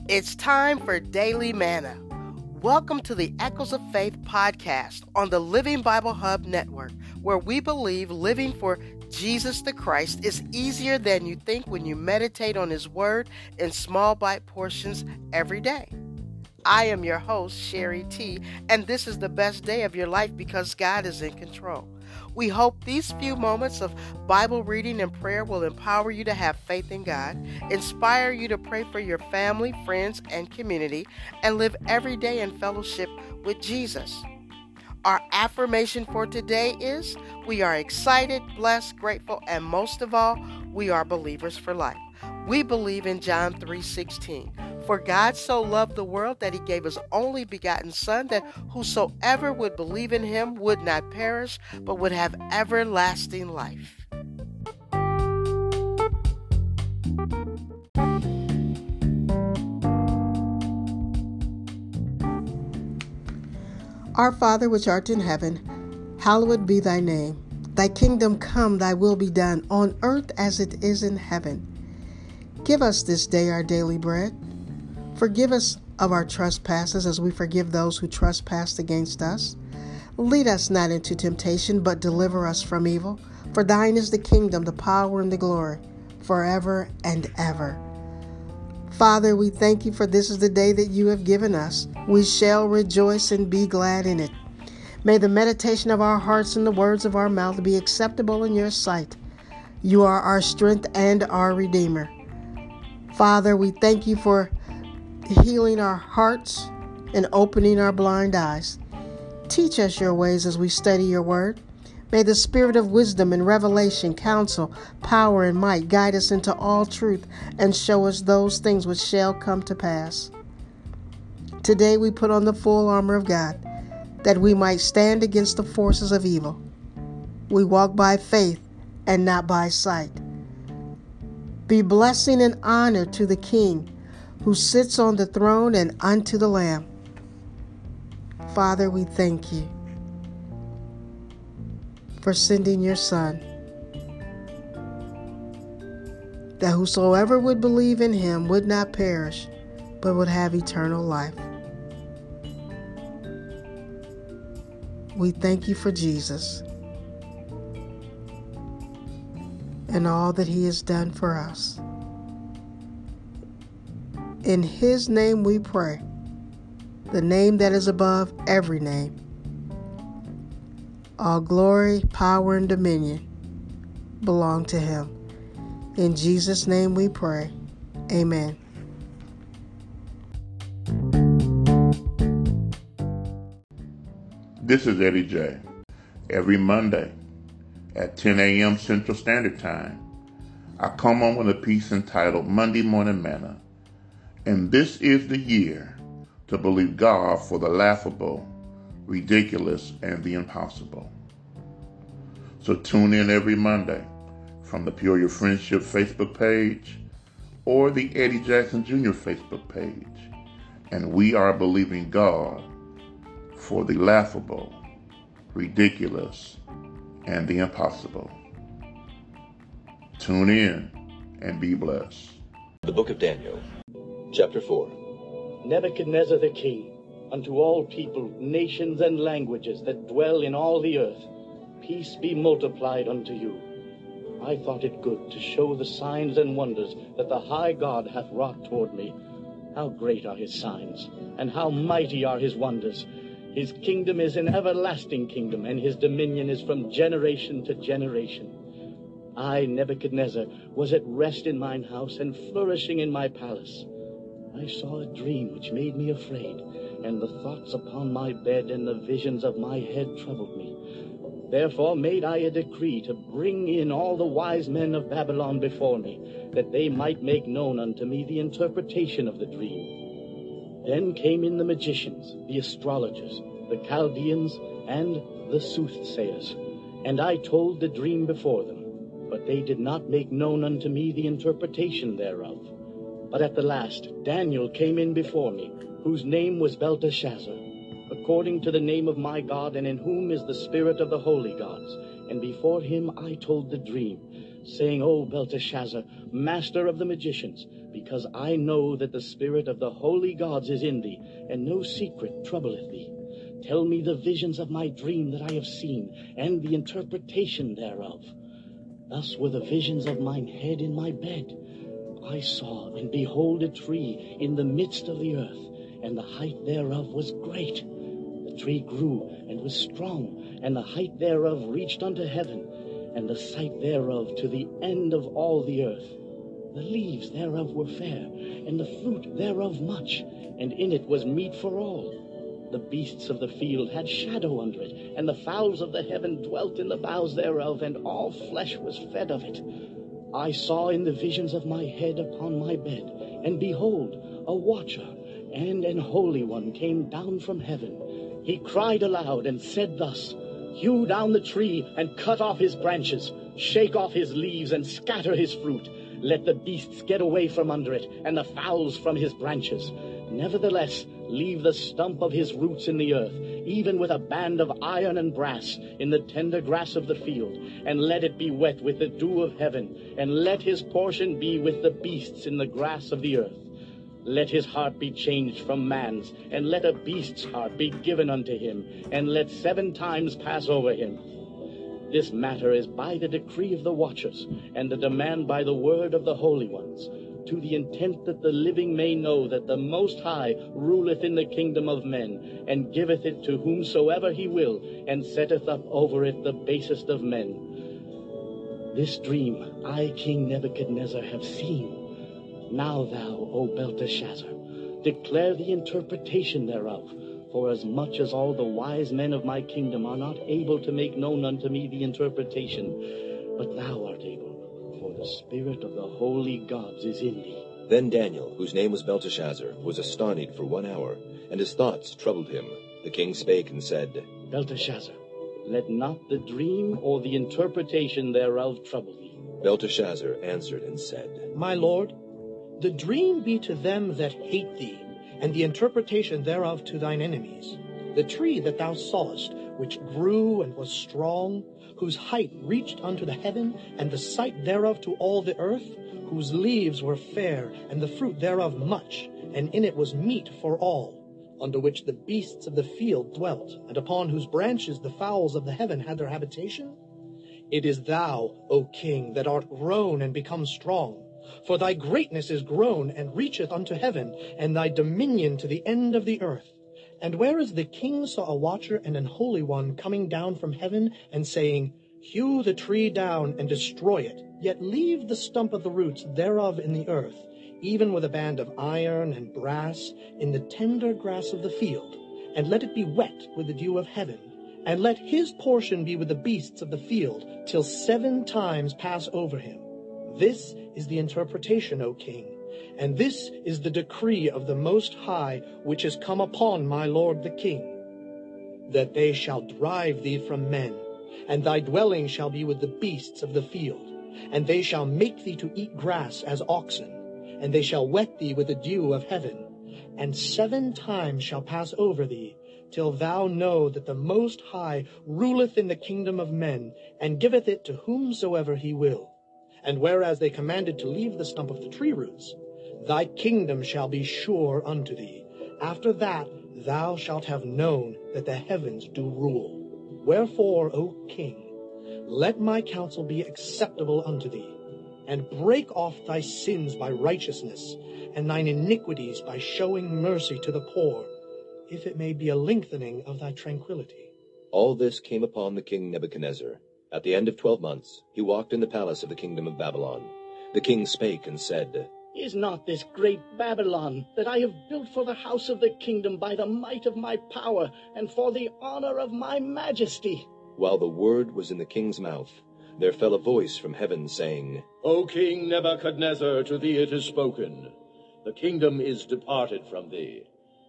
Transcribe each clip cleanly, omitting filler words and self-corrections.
It's time for Daily Manna. Welcome to the Echoes of Faith podcast on the Living Bible Hub Network, where we believe living for Jesus the Christ is easier than you think when you meditate on His Word in small bite portions every day. I am your host, Sherry T., and this is the best day of your life because God is in control. We hope these few moments of Bible reading and prayer will empower you to have faith in God, inspire you to pray for your family, friends, and community, and live every day in fellowship with Jesus. Our affirmation for today is, we are excited, blessed, grateful, and most of all, we are believers for life. We believe in John 3:16. For God so loved the world that He gave His only begotten Son, that whosoever would believe in Him would not perish, but would have everlasting life. Our Father which art in heaven, hallowed be thy name. Thy kingdom come, thy will be done, on earth as it is in heaven. Give us this day our daily bread. Forgive us of our trespasses as we forgive those who trespass against us. Lead us not into temptation, but deliver us from evil. For thine is the kingdom, the power, and the glory, forever and ever. Father, we thank you for this is the day that you have given us. We shall rejoice and be glad in it. May the meditation of our hearts and the words of our mouth be acceptable in your sight. You are our strength and our Redeemer. Father, we thank you for healing our hearts and opening our blind eyes. Teach us your ways as we study your word. May the spirit of wisdom and revelation, counsel, power, and might guide us into all truth and show us those things which shall come to pass. Today we put on the full armor of God, that we might stand against the forces of evil. We walk by faith and not by sight. Be blessing and honor to the King who sits on the throne and unto the Lamb. Father, we thank you for sending your Son, that whosoever would believe in him would not perish, but would have eternal life. We thank you for Jesus and all that he has done for us. In his name we pray, the name that is above every name. All glory, power, and dominion belong to him. In Jesus' name we pray. Amen. This is Eddie J. Every Monday at 10 a.m. Central Standard Time, I come on with a piece entitled Monday Morning Manna. And this is the year to believe God for the laughable, ridiculous, and the impossible. So tune in every Monday from the Peoria Friendship Facebook page or the Eddie Jackson Jr. Facebook page. And we are believing God for the laughable, ridiculous, and the impossible. Tune in and be blessed. The Book of Daniel, Chapter 4. Nebuchadnezzar the king, unto all people, nations, and languages that dwell in all the earth, peace be multiplied unto you. I thought it good to show the signs and wonders that the high God hath wrought toward me. How great are his signs, and how mighty are his wonders! His kingdom is an everlasting kingdom, and his dominion is from generation to generation. I, Nebuchadnezzar, was at rest in mine house, and flourishing in my palace. I saw a dream which made me afraid, and the thoughts upon my bed and the visions of my head troubled me. Therefore made I a decree to bring in all the wise men of Babylon before me, that they might make known unto me the interpretation of the dream. Then came in the magicians, the astrologers, the Chaldeans, and the soothsayers, and I told the dream before them, but they did not make known unto me the interpretation thereof. But at the last Daniel came in before me, whose name was Belteshazzar, according to the name of my God, and in whom is the spirit of the holy gods. And before him I told the dream, saying, O Belteshazzar, master of the magicians, because I know that the spirit of the holy gods is in thee, and no secret troubleth thee. Tell me the visions of my dream that I have seen, and the interpretation thereof. Thus were the visions of mine head in my bed. I saw, and behold, a tree in the midst of the earth, and the height thereof was great. The tree grew, and was strong, and the height thereof reached unto heaven, and the sight thereof to the end of all the earth. The leaves thereof were fair, and the fruit thereof much, and in it was meat for all. The beasts of the field had shadow under it, and the fowls of the heaven dwelt in the boughs thereof, and all flesh was fed of it. I saw in the visions of my head upon my bed, and behold, a watcher and an holy one came down from heaven. He cried aloud and said thus, Hew down the tree, and cut off his branches, shake off his leaves, and scatter his fruit. Let the beasts get away from under it, and the fowls from his branches. Nevertheless, leave the stump of his roots in the earth, even with a band of iron and brass, in the tender grass of the field, and let it be wet with the dew of heaven, and let his portion be with the beasts in the grass of the earth. Let his heart be changed from man's, and let a beast's heart be given unto him, and let 7 times pass over him. This matter is by the decree of the watchers, and the demand by the word of the holy ones, to the intent that the living may know that the Most High ruleth in the kingdom of men, and giveth it to whomsoever he will, and setteth up over it the basest of men. This dream I, King Nebuchadnezzar, have seen. Now thou, O Belteshazzar, declare the interpretation thereof, for as much as all the wise men of my kingdom are not able to make known unto me the interpretation, but thou art able, for the spirit of the holy gods is in thee. Then Daniel, whose name was Belteshazzar, was astonished for 1 hour, and his thoughts troubled him. The king spake and said, Belteshazzar, let not the dream or the interpretation thereof trouble thee. Belteshazzar answered and said, My lord, the dream be to them that hate thee, and the interpretation thereof to thine enemies. The tree that thou sawest, which grew and was strong, whose height reached unto the heaven, and the sight thereof to all the earth, whose leaves were fair, and the fruit thereof much, and in it was meat for all, under which the beasts of the field dwelt, and upon whose branches the fowls of the heaven had their habitation? It is thou, O king, that art grown and become strong. For thy greatness is grown, and reacheth unto heaven, and thy dominion to the end of the earth. And whereas the king saw a watcher and an holy one coming down from heaven, and saying, Hew the tree down, and destroy it, yet leave the stump of the roots thereof in the earth, even with a band of iron and brass, in the tender grass of the field, and let it be wet with the dew of heaven, and let his portion be with the beasts of the field, till 7 times pass over him. This is the interpretation, O king, and this is the decree of the Most High, which is come upon my lord the king, that they shall drive thee from men, and thy dwelling shall be with the beasts of the field, and they shall make thee to eat grass as oxen, and they shall wet thee with the dew of heaven, and 7 times shall pass over thee, till thou know that the Most High ruleth in the kingdom of men, and giveth it to whomsoever he will. And whereas they commanded to leave the stump of the tree roots, thy kingdom shall be sure unto thee. After that thou shalt have known that the heavens do rule. Wherefore, O king, let my counsel be acceptable unto thee, and break off thy sins by righteousness, and thine iniquities by showing mercy to the poor, if it may be a lengthening of thy tranquility. All this came upon the king Nebuchadnezzar. At the end of 12 months, he walked in the palace of the kingdom of Babylon. The king spake and said, Is not this great Babylon, that I have built for the house of the kingdom by the might of my power, and for the honor of my majesty? While the word was in the king's mouth, there fell a voice from heaven, saying, O King Nebuchadnezzar, to thee it is spoken, the kingdom is departed from thee.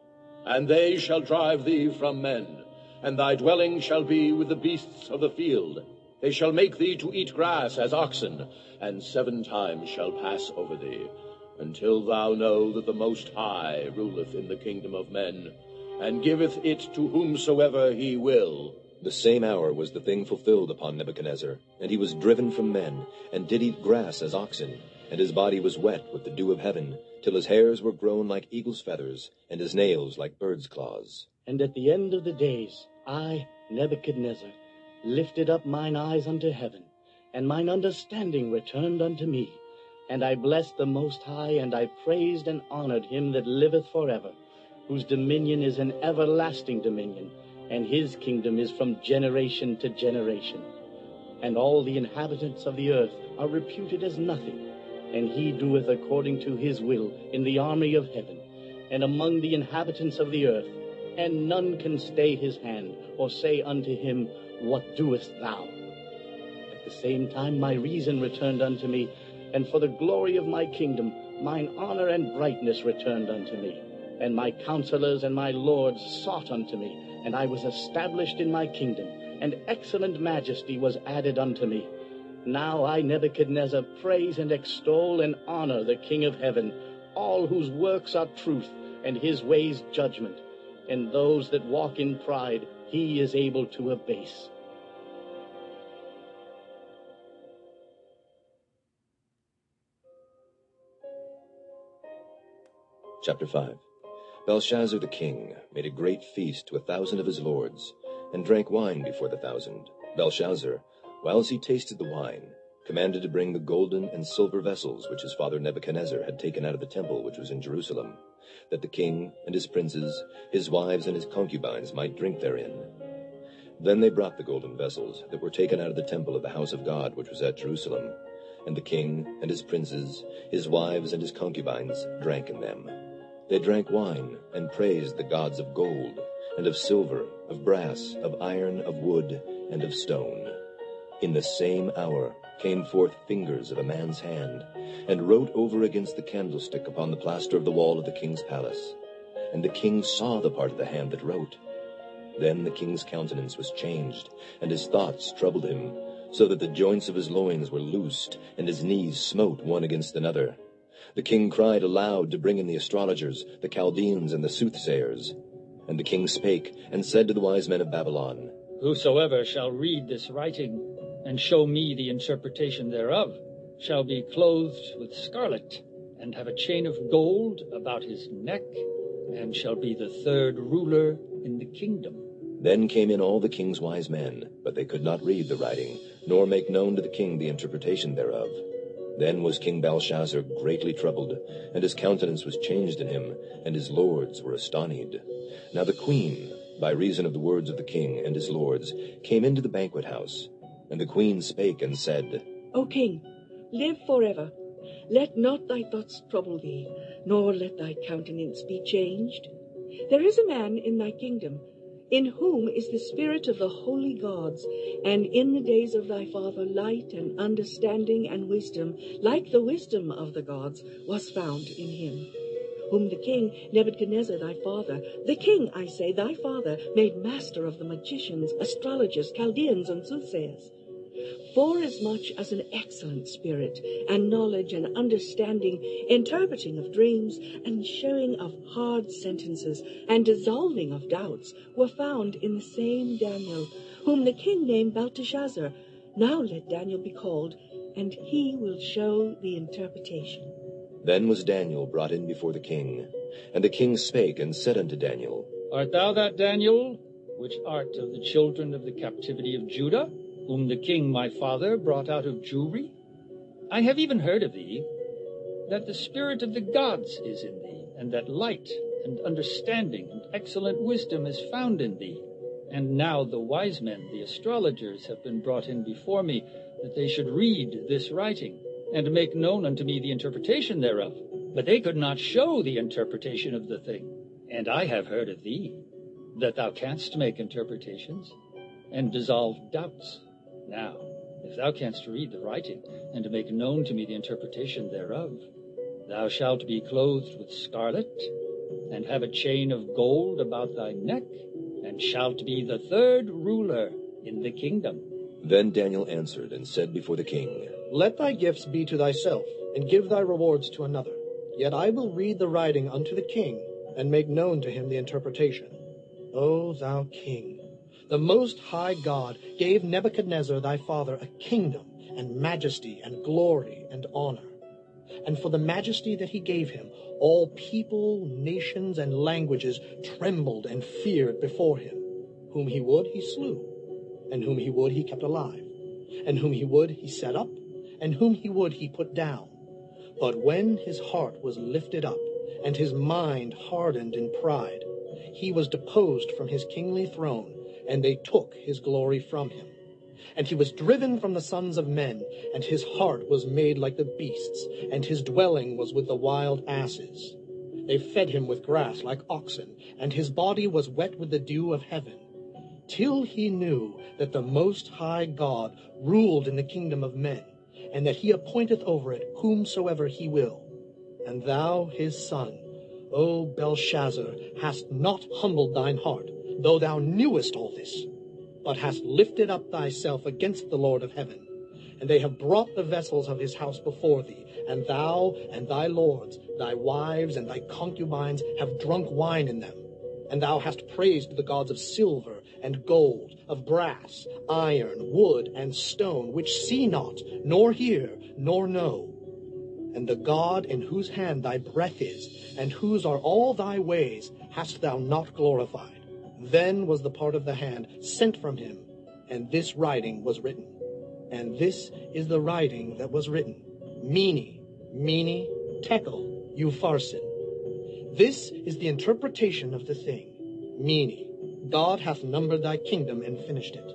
And they shall drive thee from men, and thy dwelling shall be with the beasts of the field. They shall make thee to eat grass as oxen, and 7 times shall pass over thee, until thou know that the Most High ruleth in the kingdom of men, and giveth it to whomsoever he will. The same hour was the thing fulfilled upon Nebuchadnezzar, and he was driven from men, and did eat grass as oxen, and his body was wet with the dew of heaven, till his hairs were grown like eagle's feathers, and his nails like bird's claws. And at the end of the days, I, Nebuchadnezzar, lifted up mine eyes unto heaven, and mine understanding returned unto me. And I blessed the Most High, and I praised and honored him that liveth forever, whose dominion is an everlasting dominion, and his kingdom is from generation to generation. And all the inhabitants of the earth are reputed as nothing, and he doeth according to his will in the army of heaven, and among the inhabitants of the earth, and none can stay his hand, or say unto him, What doest thou? At the same time my reason returned unto me, and for the glory of my kingdom mine honor and brightness returned unto me. And my counselors and my lords sought unto me, and I was established in my kingdom, and excellent majesty was added unto me. Now I, Nebuchadnezzar, praise and extol and honor the King of heaven, all whose works are truth, and his ways judgment. And those that walk in pride he is able to abase. Chapter 5. Belshazzar the king made a great feast to 1,000 of his lords, and drank wine before the 1,000. Belshazzar, whiles he tasted the wine, commanded to bring the golden and silver vessels which his father Nebuchadnezzar had taken out of the temple which was in Jerusalem, that the king and his princes, his wives and his concubines might drink therein. Then they brought the golden vessels that were taken out of the temple of the house of God which was at Jerusalem, and the king and his princes, his wives and his concubines drank in them. They drank wine, and praised the gods of gold, and of silver, of brass, of iron, of wood, and of stone. In the same hour came forth fingers of a man's hand, and wrote over against the candlestick upon the plaster of the wall of the king's palace. And the king saw the part of the hand that wrote. Then the king's countenance was changed, and his thoughts troubled him, so that the joints of his loins were loosed, and his knees smote one against another. The king cried aloud to bring in the astrologers, the Chaldeans, and the soothsayers. And the king spake, and said to the wise men of Babylon, Whosoever shall read this writing, and show me the interpretation thereof, shall be clothed with scarlet, and have a chain of gold about his neck, and shall be the third ruler in the kingdom. Then came in all the king's wise men, but they could not read the writing, nor make known to the king the interpretation thereof. Then was King Belshazzar greatly troubled, and his countenance was changed in him, and his lords were astonied. Now the queen, by reason of the words of the king and his lords, came into the banquet house. And the queen spake and said, O king, live forever. Let not thy thoughts trouble thee, nor let thy countenance be changed. There is a man in thy kingdom, in whom is the spirit of the holy gods, and in the days of thy father light and understanding and wisdom, like the wisdom of the gods, was found in him, whom the king Nebuchadnezzar thy father, the king, I say, thy father, made master of the magicians, astrologers, Chaldeans, and soothsayers. Forasmuch as an excellent spirit, and knowledge and understanding, interpreting of dreams, and showing of hard sentences, and dissolving of doubts, were found in the same Daniel, whom the king named Belteshazzar. Now let Daniel be called, and he will show the interpretation. Then was Daniel brought in before the king. And the king spake and said unto Daniel, Art thou that Daniel, which art of the children of the captivity of Judah, whom the king my father brought out of Jewry? I have even heard of thee, that the spirit of the gods is in thee, and that light and understanding and excellent wisdom is found in thee. And now the wise men, the astrologers, have been brought in before me, that they should read this writing, and make known unto me the interpretation thereof. But they could not show the interpretation of the thing. And I have heard of thee, that thou canst make interpretations, and dissolve doubts. Now, if thou canst read the writing, and to make known to me the interpretation thereof, thou shalt be clothed with scarlet, and have a chain of gold about thy neck, and shalt be the third ruler in the kingdom. Then Daniel answered and said before the king, Let thy gifts be to thyself, and give thy rewards to another. Yet I will read the writing unto the king, and make known to him the interpretation. O thou king, The Most High God gave Nebuchadnezzar thy father a kingdom and majesty and glory and honor. And for the majesty that he gave him, all people, nations, and languages trembled and feared before him. Whom he would, he slew, and whom he would, he kept alive, and whom he would, he set up, and whom he would, he put down. But when his heart was lifted up, and his mind hardened in pride, he was deposed from his kingly throne, and they took his glory from him. And he was driven from the sons of men, and his heart was made like the beasts, and his dwelling was with the wild asses. They fed him with grass like oxen, and his body was wet with the dew of heaven, till he knew that the Most High God ruled in the kingdom of men, and that he appointeth over it whomsoever he will. And thou, his son, O Belshazzar, hast not humbled thine heart, though thou knewest all this, but hast lifted up thyself against the Lord of heaven. And they have brought the vessels of his house before thee, and thou and thy lords, thy wives and thy concubines have drunk wine in them. And thou hast praised the gods of silver and gold, of brass, iron, wood, and stone, which see not, nor hear, nor know. And the God in whose hand thy breath is, and whose are all thy ways, hast thou not glorified. Then was the part of the hand sent from him, and this writing was written. And this is the writing that was written. Mene, Mene, Tekel, Upharsin. This is the interpretation of the thing. Mene, God hath numbered thy kingdom and finished it.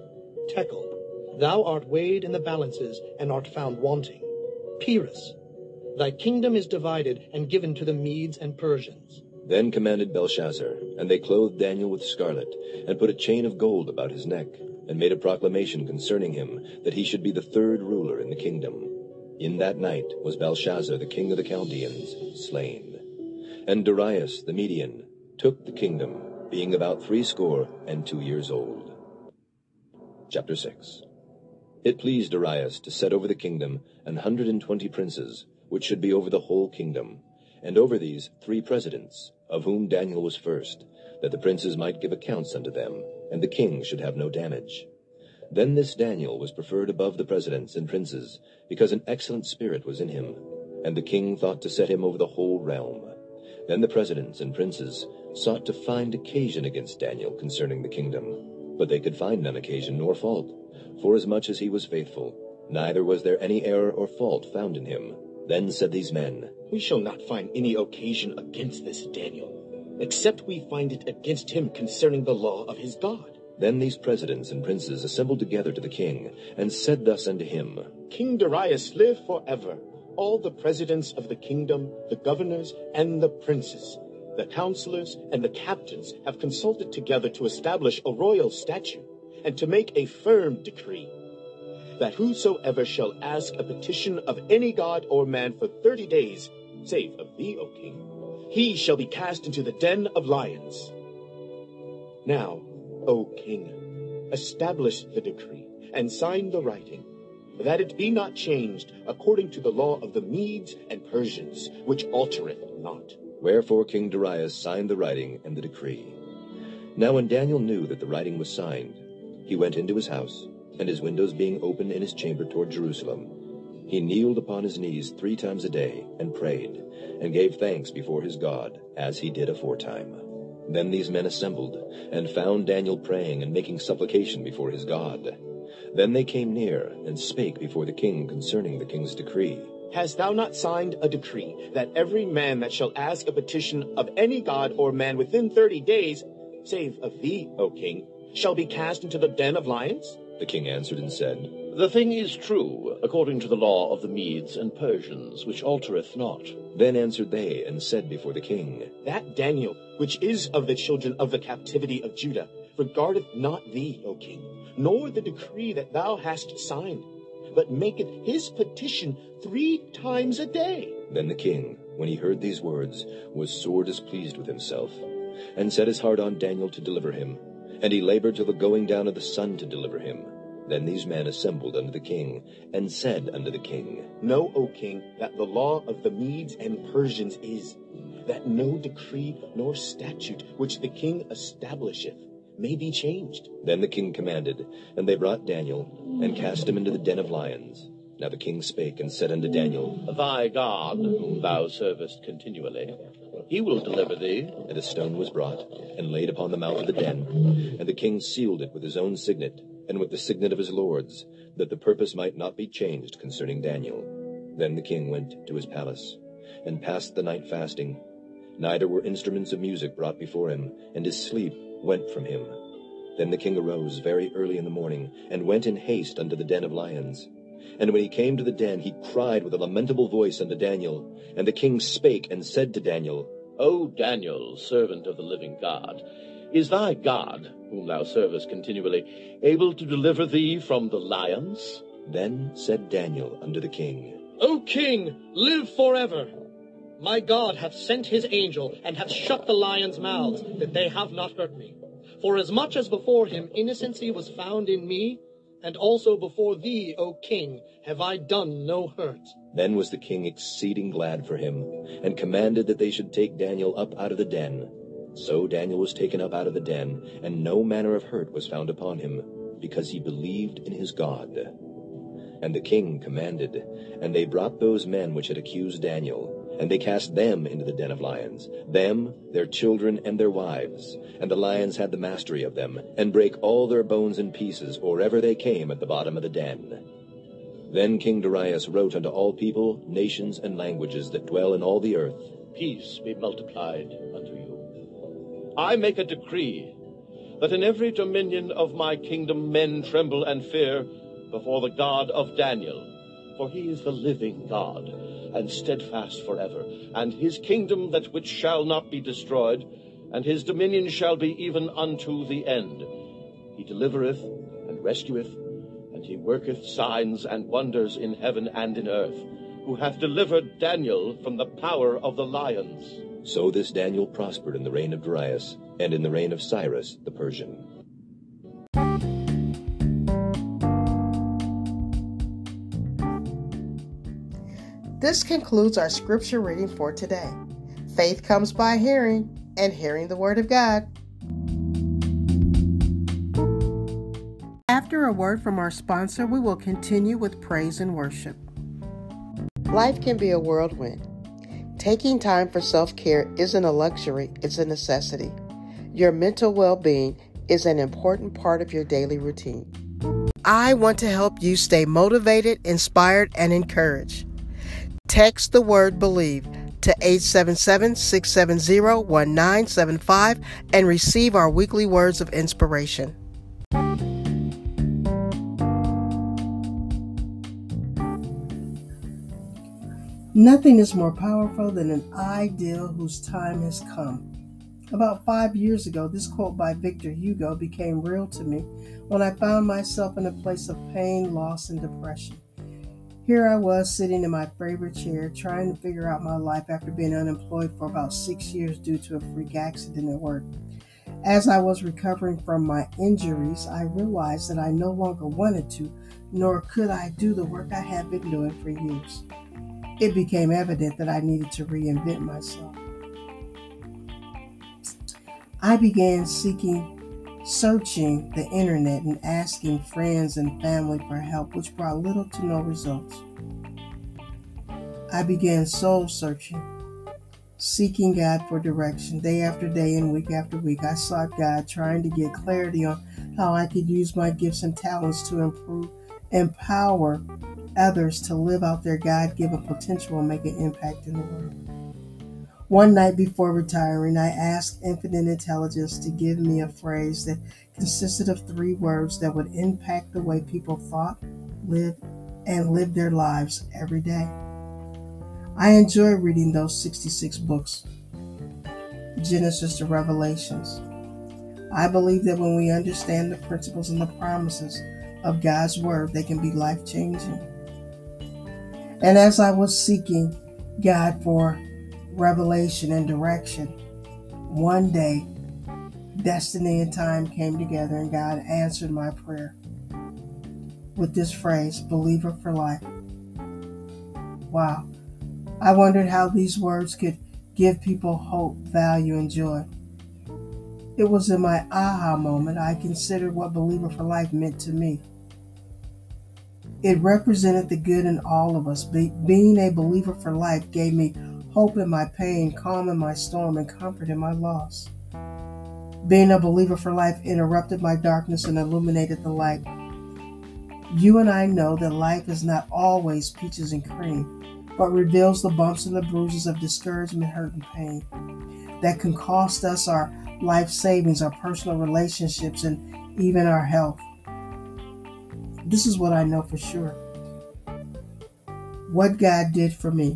Tekel, thou art weighed in the balances and art found wanting. Peres, thy kingdom is divided and given to the Medes and Persians. Then commanded Belshazzar, and they clothed Daniel with scarlet, and put a chain of gold about his neck, and made a proclamation concerning him, that he should be the third ruler in the kingdom. In that night was Belshazzar the king of the Chaldeans slain. And Darius the Median took the kingdom, being about 62 years old. Chapter 6. It pleased Darius to set over the kingdom 120 princes, which should be over the whole kingdom, and over these 3 presidents, of whom Daniel was first, that the princes might give accounts unto them, and the king should have no damage. Then this Daniel was preferred above the presidents and princes, because an excellent spirit was in him, and the king thought to set him over the whole realm. Then the presidents and princes sought to find occasion against Daniel concerning the kingdom, but they could find none occasion nor fault, forasmuch as he was faithful, neither was there any error or fault found in him. Then said these men, We shall not find any occasion against this Daniel, except we find it against him concerning the law of his God. Then these presidents and princes assembled together to the king, and said thus unto him, King Darius, live forever. All the presidents of the kingdom, the governors, and the princes, the counselors, and the captains have consulted together to establish a royal statute, and to make a firm decree, that whosoever shall ask a petition of any god or man for 30 days, save of thee, O king, he shall be cast into the den of lions. Now, O king, establish the decree, and sign the writing, that it be not changed according to the law of the Medes and Persians, which altereth not. Wherefore King Darius signed the writing and the decree. Now when Daniel knew that the writing was signed, he went into his house, and his windows being open in his chamber toward Jerusalem, he kneeled upon his knees 3 times a day, and prayed, and gave thanks before his God, as he did aforetime. Then these men assembled, and found Daniel praying and making supplication before his God. Then they came near, and spake before the king concerning the king's decree. Hast thou not signed a decree, that every man that shall ask a petition of any god or man within 30 days, save of thee, O king, shall be cast into the den of lions? The king answered and said, The thing is true, according to the law of the Medes and Persians, which altereth not. Then answered they, and said before the king, That Daniel, which is of the children of the captivity of Judah, regardeth not thee, O king, nor the decree that thou hast signed, but maketh his petition 3 times a day. Then the king, when he heard these words, was sore displeased with himself, and set his heart on Daniel to deliver him. And he labored till the going down of the sun to deliver him. Then these men assembled unto the king, and said unto the king, Know, O king, that the law of the Medes and Persians is, that no decree nor statute which the king establisheth may be changed. Then the king commanded, and they brought Daniel, and cast him into the den of lions. Now the king spake, and said unto Daniel, Thy God, whom thou servest continually, he will deliver thee. And a stone was brought, and laid upon the mouth of the den. And the king sealed it with his own signet, and with the signet of his lords, that the purpose might not be changed concerning Daniel. Then the king went to his palace, and passed the night fasting. Neither were instruments of music brought before him, and his sleep went from him. Then the king arose very early in the morning, and went in haste unto the den of lions. And when he came to the den, he cried with a lamentable voice unto Daniel. And the king spake and said to Daniel, O Daniel, servant of the living God, is thy God, whom thou servest continually, able to deliver thee from the lions? Then said Daniel unto the king, O king, live forever. My God hath sent his angel, and hath shut the lions' mouths, that they have not hurt me. For as much as before him innocency was found in me, and also before thee, O king, have I done no hurt. Then was the king exceeding glad for him, and commanded that they should take Daniel up out of the den. So Daniel was taken up out of the den, and no manner of hurt was found upon him, because he believed in his God. And the king commanded, and they brought those men which had accused Daniel, and they cast them into the den of lions, them, their children, and their wives. And the lions had the mastery of them, and brake all their bones in pieces, or ever they came at the bottom of the den. Then King Darius wrote unto all people, nations, and languages that dwell in all the earth, Peace be multiplied unto you. I make a decree, that in every dominion of my kingdom men tremble and fear before the God of Daniel, for he is the living God, and steadfast forever, and his kingdom that which shall not be destroyed, and his dominion shall be even unto the end. He delivereth and rescueth, and he worketh signs and wonders in heaven and in earth, who hath delivered Daniel from the power of the lions. So this Daniel prospered in the reign of Darius, and in the reign of Cyrus the Persian. This concludes our scripture reading for today. Faith comes by hearing, and hearing the word of God. After a word from our sponsor, we will continue with praise and worship. Life can be a whirlwind. Taking time for self-care isn't a luxury, it's a necessity. Your mental well-being is an important part of your daily routine. I want to help you stay motivated, inspired, and encouraged. Text the word BELIEVE to 877-670-1975 and receive our weekly words of inspiration. Nothing is more powerful than an ideal whose time has come. About 5 years ago, this quote by Victor Hugo became real to me when I found myself in a place of pain, loss, and depression. Here I was sitting in my favorite chair trying to figure out my life after being unemployed for about 6 years due to a freak accident at work. As I was recovering from my injuries, I realized that I no longer wanted to, nor could I do the work I had been doing for years. It became evident that I needed to reinvent myself. I began searching the internet and asking friends and family for help, which brought little to no results. I began soul searching, seeking God for direction. Day after day and week after week, I sought God, trying to get clarity on how I could use my gifts and talents to empower others to live out their God-given potential and make an impact in the world. One night before retiring, I asked Infinite Intelligence to give me a phrase that consisted of 3 words that would impact the way people thought, lived their lives every day. I enjoy reading those 66 books, Genesis to Revelations. I believe that when we understand the principles and the promises of God's Word, they can be life-changing. And as I was seeking God for revelation and direction, one day, destiny and time came together and God answered my prayer with this phrase, believer for life. Wow. I wondered how these words could give people hope, value, and joy. It was in my aha moment I considered what Believer for Life meant to me. It represented the good in all of us. Being a believer for life gave me hope in my pain, calm in my storm, and comfort in my loss. Being a believer for life interrupted my darkness and illuminated the light. You and I know that life is not always peaches and cream, but reveals the bumps and the bruises of discouragement, hurt, and pain that can cost us our life savings, our personal relationships, and even our health. This is what I know for sure. What God did for me,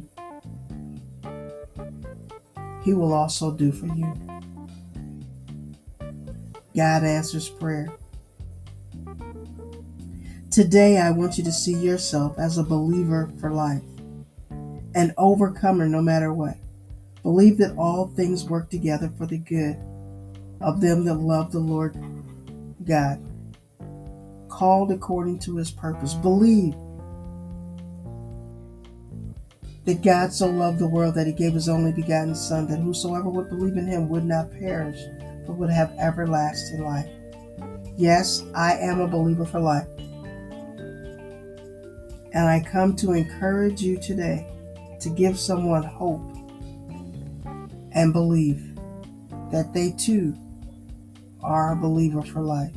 He will also do for you. God answers prayer. Today, I want you to see yourself as a believer for life, an overcomer no matter what. Believe that all things work together for the good of them that love the Lord God, called according to His purpose. Believe that God so loved the world that He gave His only begotten Son, that whosoever would believe in Him would not perish, but would have everlasting life. Yes, I am a believer for life. And I come to encourage you today to give someone hope and believe that they too are a believer for life.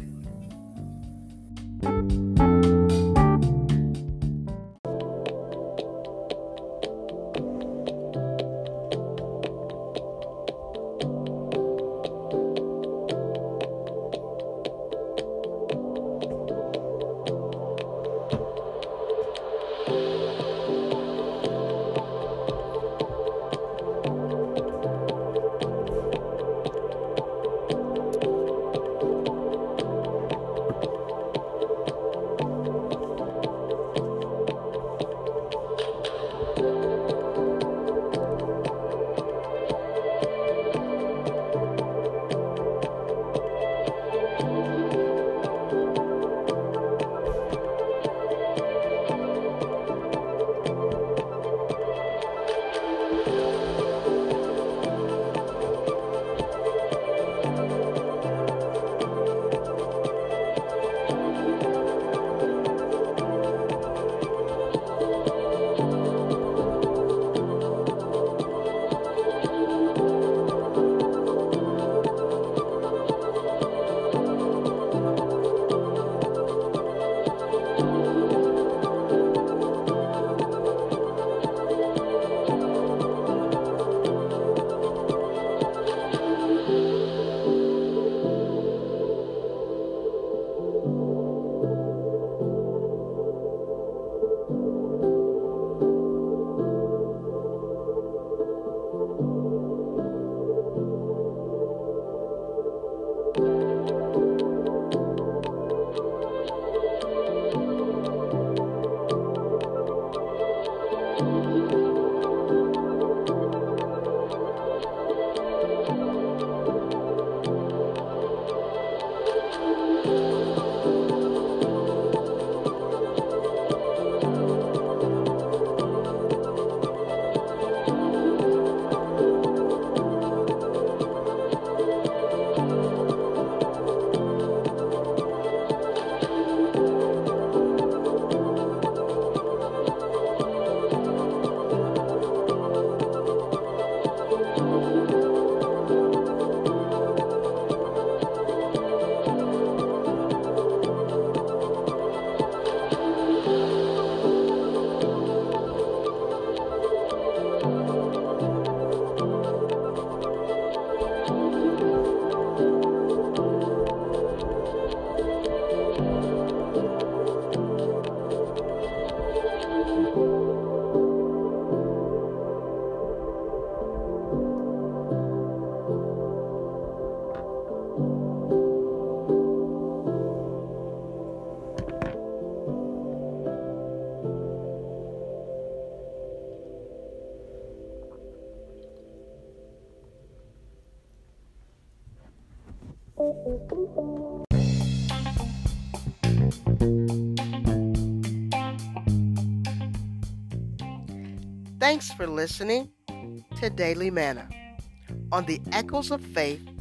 Thanks for listening to Daily Manna on the Echoes of Faith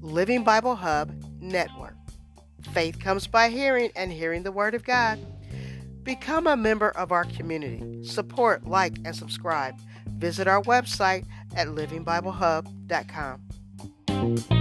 Living Bible Hub Network. Faith comes by hearing, and hearing the Word of God. Become a member of our community. Support, like, and subscribe. Visit our website at livingbiblehub.com.